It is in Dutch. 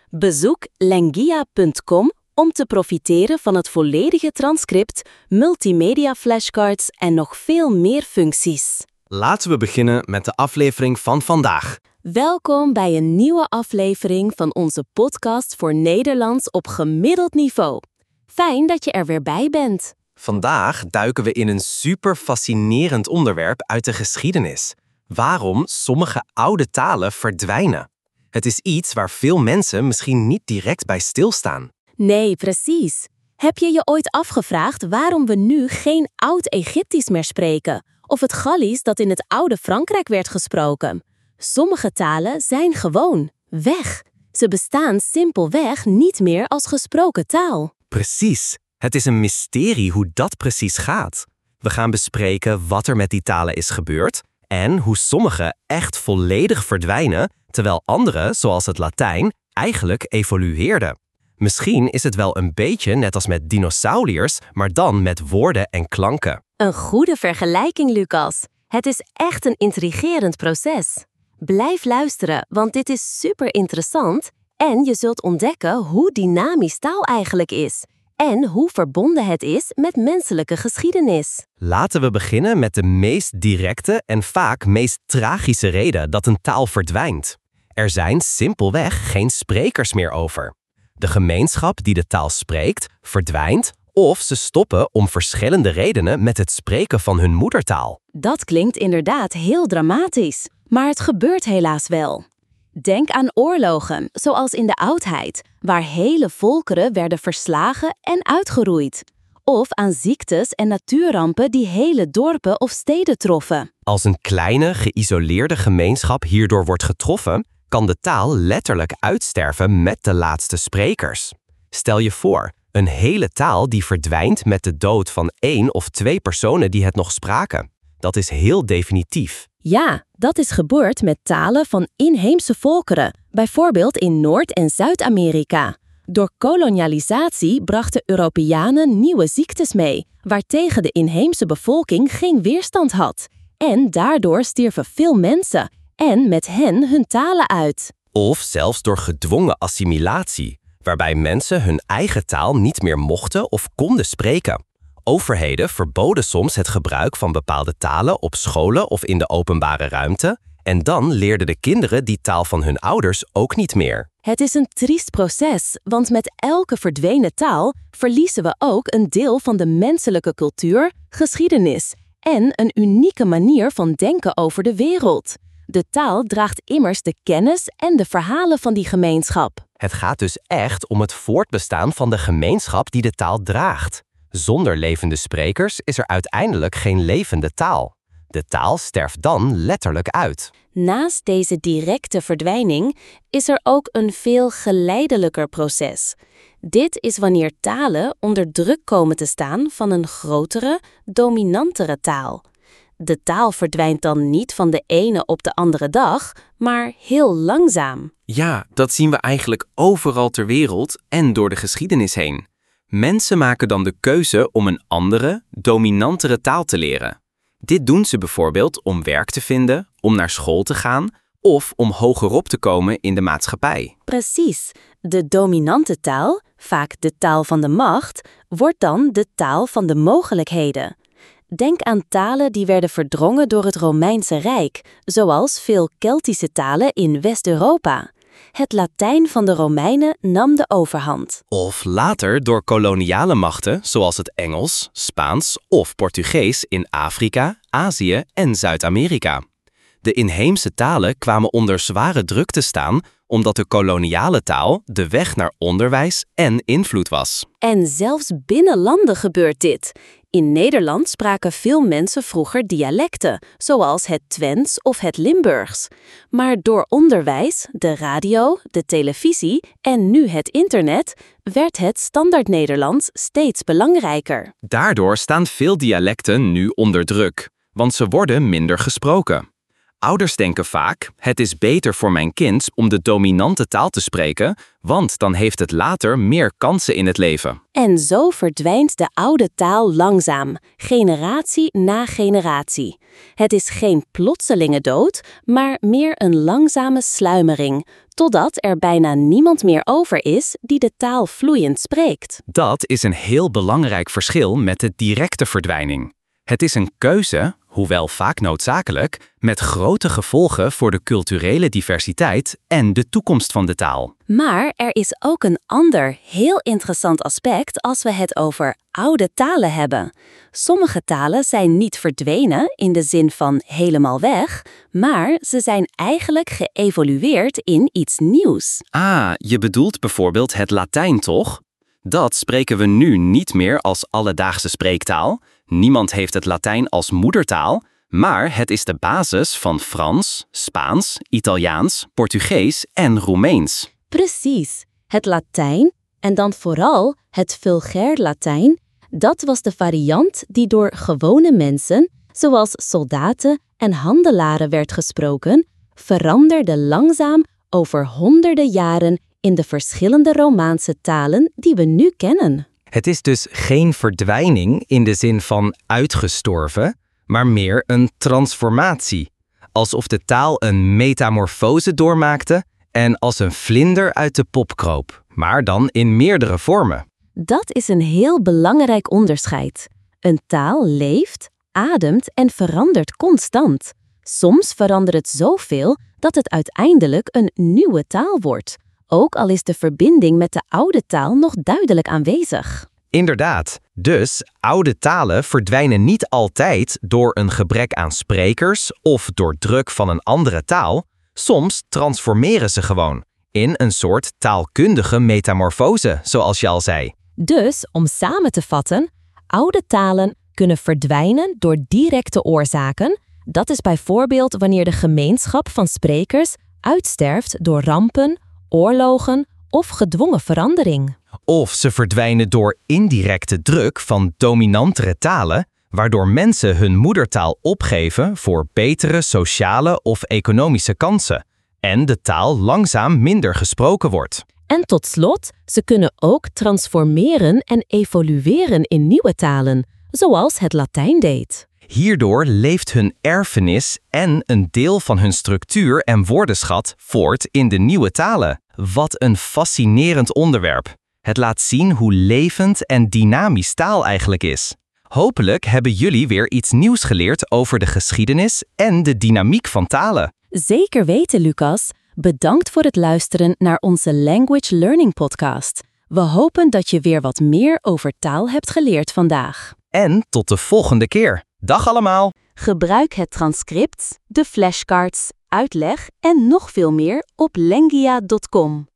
Bezoek lengia.com om te profiteren van het volledige transcript, multimedia flashcards en nog veel meer functies. Laten we beginnen met de aflevering van vandaag. Welkom bij een nieuwe aflevering van onze podcast voor Nederlands op gemiddeld niveau. Fijn dat je er weer bij bent. Vandaag duiken we in een super fascinerend onderwerp uit de geschiedenis. Waarom sommige oude talen verdwijnen. Het is iets waar veel mensen misschien niet direct bij stilstaan. Nee, precies. Heb je je ooit afgevraagd waarom we nu geen Oud-Egyptisch meer spreken? Of het Gallisch dat in het oude Frankrijk werd gesproken? Sommige talen zijn gewoon weg. Ze bestaan simpelweg niet meer als gesproken taal. Precies. Het is een mysterie hoe dat precies gaat. We gaan bespreken wat er met die talen is gebeurd en hoe sommige echt volledig verdwijnen, terwijl andere, zoals het Latijn, eigenlijk evolueerden. Misschien is het wel een beetje net als met dinosauriërs, maar dan met woorden en klanken. Een goede vergelijking, Lucas. Het is echt een intrigerend proces. Blijf luisteren, want dit is super interessant en je zult ontdekken hoe dynamisch taal eigenlijk is en hoe verbonden het is met menselijke geschiedenis. Laten we beginnen met de meest directe en vaak meest tragische reden dat een taal verdwijnt. Er zijn simpelweg geen sprekers meer over. De gemeenschap die de taal spreekt, verdwijnt of ze stoppen om verschillende redenen met het spreken van hun moedertaal. Dat klinkt inderdaad heel dramatisch, maar het gebeurt helaas wel. Denk aan oorlogen, zoals in de oudheid, waar hele volkeren werden verslagen en uitgeroeid. Of aan ziektes en natuurrampen die hele dorpen of steden troffen. Als een kleine, geïsoleerde gemeenschap hierdoor wordt getroffen, kan de taal letterlijk uitsterven met de laatste sprekers. Stel je voor, een hele taal die verdwijnt met de dood van 1 of 2 personen die het nog spraken. Dat is heel definitief. Ja, dat is gebeurd met talen van inheemse volkeren, bijvoorbeeld in Noord- en Zuid-Amerika. Door kolonialisatie brachten Europeanen nieuwe ziektes mee, waartegen de inheemse bevolking geen weerstand had. En daardoor stierven veel mensen en met hen hun talen uit. Of zelfs door gedwongen assimilatie, waarbij mensen hun eigen taal niet meer mochten of konden spreken. Overheden verboden soms het gebruik van bepaalde talen op scholen of in de openbare ruimte en dan leerden de kinderen die taal van hun ouders ook niet meer. Het is een triest proces, want met elke verdwenen taal verliezen we ook een deel van de menselijke cultuur, geschiedenis en een unieke manier van denken over de wereld. De taal draagt immers de kennis en de verhalen van die gemeenschap. Het gaat dus echt om het voortbestaan van de gemeenschap die de taal draagt. Zonder levende sprekers is er uiteindelijk geen levende taal. De taal sterft dan letterlijk uit. Naast deze directe verdwijning is er ook een veel geleidelijker proces. Dit is wanneer talen onder druk komen te staan van een grotere, dominantere taal. De taal verdwijnt dan niet van de ene op de andere dag, maar heel langzaam. Ja, dat zien we eigenlijk overal ter wereld en door de geschiedenis heen. Mensen maken dan de keuze om een andere, dominantere taal te leren. Dit doen ze bijvoorbeeld om werk te vinden, om naar school te gaan of om hogerop te komen in de maatschappij. Precies. De dominante taal, vaak de taal van de macht, wordt dan de taal van de mogelijkheden. Denk aan talen die werden verdrongen door het Romeinse Rijk, zoals veel Keltische talen in West-Europa. Het Latijn van de Romeinen nam de overhand. Of later door koloniale machten zoals het Engels, Spaans of Portugees in Afrika, Azië en Zuid-Amerika. De inheemse talen kwamen onder zware druk te staan omdat de koloniale taal de weg naar onderwijs en invloed was. En zelfs binnen landen gebeurt dit. In Nederland spraken veel mensen vroeger dialecten, zoals het Twents of het Limburgs. Maar door onderwijs, de radio, de televisie en nu het internet, werd het standaard Nederlands steeds belangrijker. Daardoor staan veel dialecten nu onder druk, want ze worden minder gesproken. Ouders denken vaak, het is beter voor mijn kind om de dominante taal te spreken, want dan heeft het later meer kansen in het leven. En zo verdwijnt de oude taal langzaam, generatie na generatie. Het is geen plotselinge dood, maar meer een langzame sluimering, totdat er bijna niemand meer over is die de taal vloeiend spreekt. Dat is een heel belangrijk verschil met de directe verdwijning. Het is een keuze, hoewel vaak noodzakelijk, met grote gevolgen voor de culturele diversiteit en de toekomst van de taal. Maar er is ook een ander, heel interessant aspect als we het over oude talen hebben. Sommige talen zijn niet verdwenen in de zin van helemaal weg, maar ze zijn eigenlijk geëvolueerd in iets nieuws. Ah, je bedoelt bijvoorbeeld het Latijn, toch? Dat spreken we nu niet meer als alledaagse spreektaal. Niemand heeft het Latijn als moedertaal, maar het is de basis van Frans, Spaans, Italiaans, Portugees en Roemeens. Precies, het Latijn, en dan vooral het vulgair Latijn, dat was de variant die door gewone mensen, zoals soldaten en handelaren werd gesproken, veranderde langzaam over honderden jaren in de verschillende Romaanse talen die we nu kennen. Het is dus geen verdwijning in de zin van uitgestorven, maar meer een transformatie. Alsof de taal een metamorfose doormaakte en als een vlinder uit de pop kroop, maar dan in meerdere vormen. Dat is een heel belangrijk onderscheid. Een taal leeft, ademt en verandert constant. Soms verandert het zoveel dat het uiteindelijk een nieuwe taal wordt. Ook al is de verbinding met de oude taal nog duidelijk aanwezig. Inderdaad, dus oude talen verdwijnen niet altijd door een gebrek aan sprekers of door druk van een andere taal. Soms transformeren ze gewoon in een soort taalkundige metamorfose, zoals je al zei. Dus, om samen te vatten, oude talen kunnen verdwijnen door directe oorzaken. Dat is bijvoorbeeld wanneer de gemeenschap van sprekers uitsterft door rampen, oorlogen of gedwongen verandering. Of ze verdwijnen door indirecte druk van dominantere talen, waardoor mensen hun moedertaal opgeven voor betere sociale of economische kansen en de taal langzaam minder gesproken wordt. En tot slot, ze kunnen ook transformeren en evolueren in nieuwe talen, zoals het Latijn deed. Hierdoor leeft hun erfenis en een deel van hun structuur en woordenschat voort in de nieuwe talen. Wat een fascinerend onderwerp. Het laat zien hoe levend en dynamisch taal eigenlijk is. Hopelijk hebben jullie weer iets nieuws geleerd over de geschiedenis en de dynamiek van talen. Zeker weten, Lucas. Bedankt voor het luisteren naar onze Language Learning podcast. We hopen dat je weer wat meer over taal hebt geleerd vandaag. En tot de volgende keer. Dag allemaal! Gebruik het transcript, de flashcards, uitleg en nog veel meer op lengia.com.